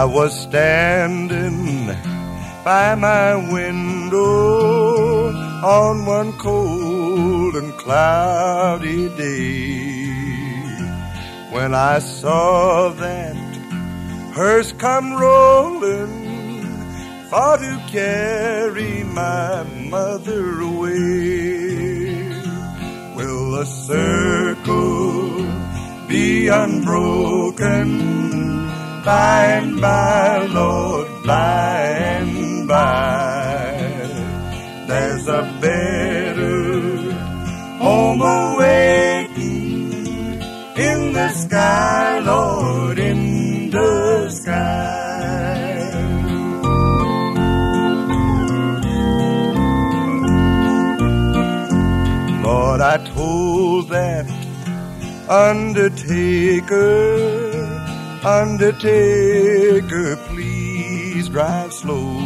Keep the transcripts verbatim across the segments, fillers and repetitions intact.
I was standing by my window on one cold and cloudy day when I saw that hearse come rolling for to carry my mother away. Will a circle be unbroken by and by, Lord, by and by? There's a better home awaiting in the sky, Lord, in the sky. Lord, I told that undertaker, undertaker, please drive slow,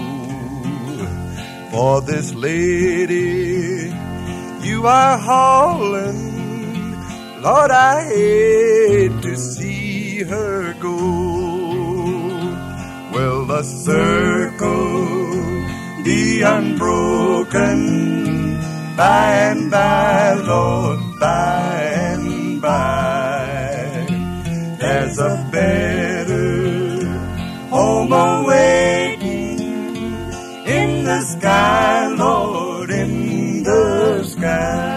for this lady you are hauling, Lord, I hate to see her go. Will the circle be unbroken by and by, Lord, by and by? There's a better home awaiting in the sky, Lord, in the sky.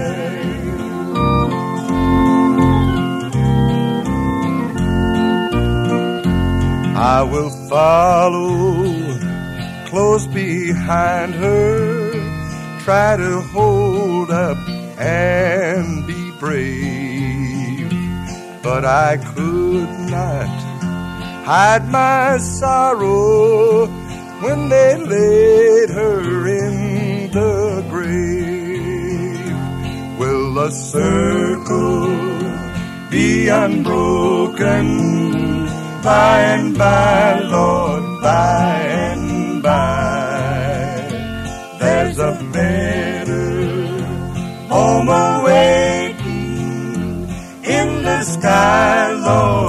I will follow close behind her, try to hold up and be brave, but I could not hide my sorrow when they laid her in the grave. Will the circle be unbroken by and by, Lord, by and by? There's a better home awaiting in the sky, Lord,